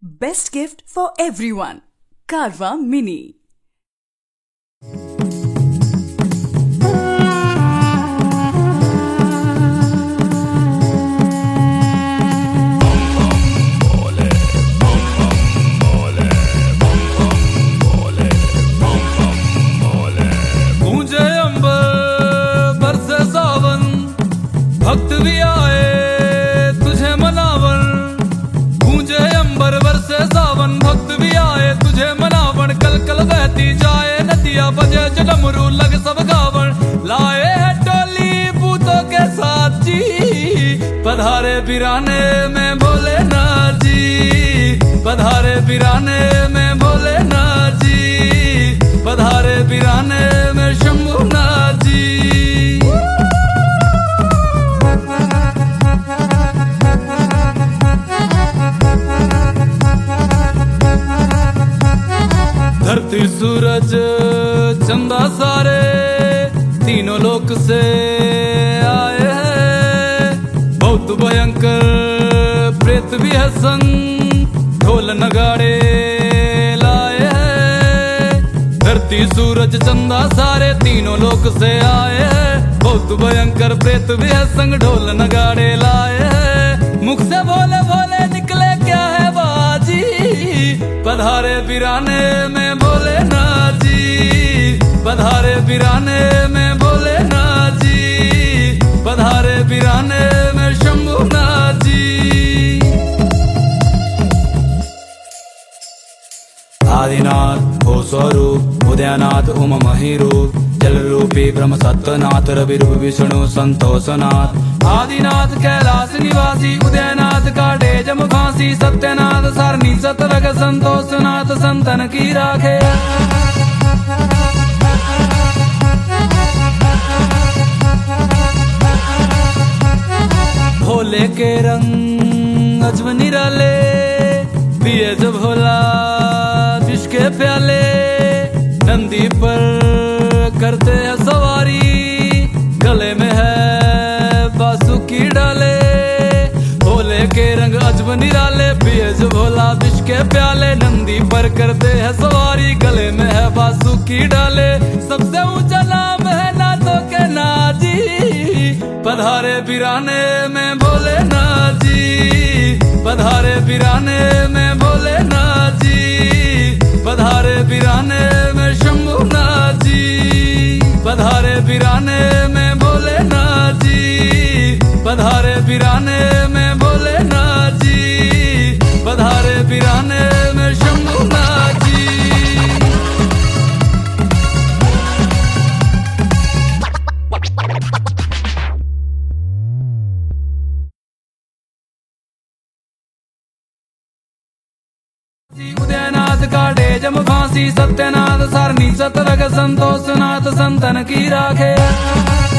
Best gift for everyone. Carvaan Mini. भक्त भी आए तुझे मनावन, गूंजे अंबर बरसे सावन। भक्त भी आए तुझे मनावन, कल कल बहती जाए नदिया, बजे डमरू लग सब गावन। लाए है टोली पूतों के साथ जी, पधारे बिराने में भोले नाथ जी। पधारे बिराने में भोले नाथ जी, पधारे बिराने में शंभुनाथ जी। धरती सूरज चंदा सारे तीनों लोक से आए हैं। बहुत भयंकर प्रेत भी है संग, ढोल नगाड़े लाए हैं। धरती सूरज चंदा सारे तीनों लोक से आए हैं। बहुत भयंकर प्रेत भी है संग, ढोल नगाड़े लाए हैं। मुख से भोले भोले निकले क्या है बाजी, पधारे बिराने में भोले नाथ जी। पधारे बिराने में भोले नाथ जी, पधारे बिराने में शंभुनाथ जी। आदिनाथ हो स्वरूप, उदयनाथ उमा महीरूप, जल रूपी ब्रह्म सत्यनाथ, रवि रूप विष्णु संतोषनाथ। आदिनाथ कैलाश निवासी, उदयनाथ काटे जम फांसी, सत्यनाथ सारनी सतरग संतोषनाथ संतन की राखे। भोले के रंग अजब निराले, पिए जब भोला विष के प्याले। नंदी पर करते हैं सवारी, गले में है बासुकी डाले। भोले के रंग अजब निराले, पिए जो भोला विष के प्याले। नंदी पर करते हैं सवारी, गले में है बासुकी डाले। सबसे ऊंचा नाम है नाथों के नाथ जी, पधारे बिराने में भोले नाथ जी। पधारे बिराने में भोले नाथ जी, पधारे बिराने में शंभुनाथ जी। पधारे बिराने में भोले नाथ जी, पधारे बिराने में भोले नाथ जी, पधारे बिराने में शंभुनाथ जी। उदयनाथ काटे जम फांसी, सत्यनाथ सारनी सतरग संतोषनाथ संतन की राखे।